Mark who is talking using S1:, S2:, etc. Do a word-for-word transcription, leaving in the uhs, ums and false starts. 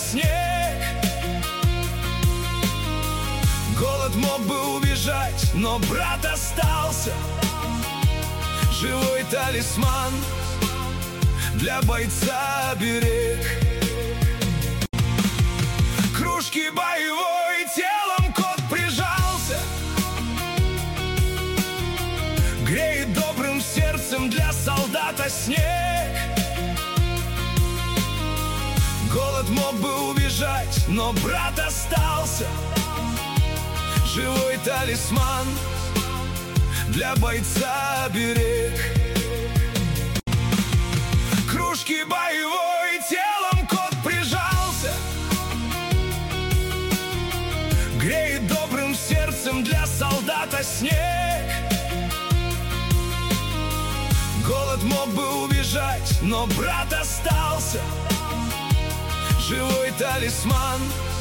S1: снег. Голод мог бы убежать, но брат остался. Живой талисман для бойца берег. Кружки боевой, телом кот прижался, греет добрым сердцем для солдата снег. Голод мог бы убежать, но брат остался. Живой талисман для бойца берег. Кружки боевой, телом кот прижался, греет добрым сердцем для солдата снег. Голод мог бы убежать, но брат остался. Живой талисман